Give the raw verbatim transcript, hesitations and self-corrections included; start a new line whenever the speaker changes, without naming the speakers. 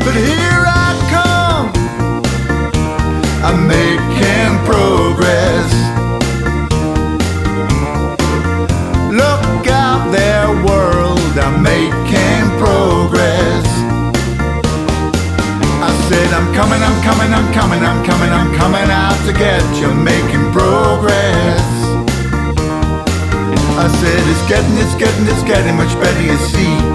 But here I come, I'm making progress. Look out there, world, I'm making progress. I said I'm coming, I'm coming, I'm coming, I'm coming, I'm coming out to get you, making progress. I said it's getting, it's getting, it's getting much better, you see.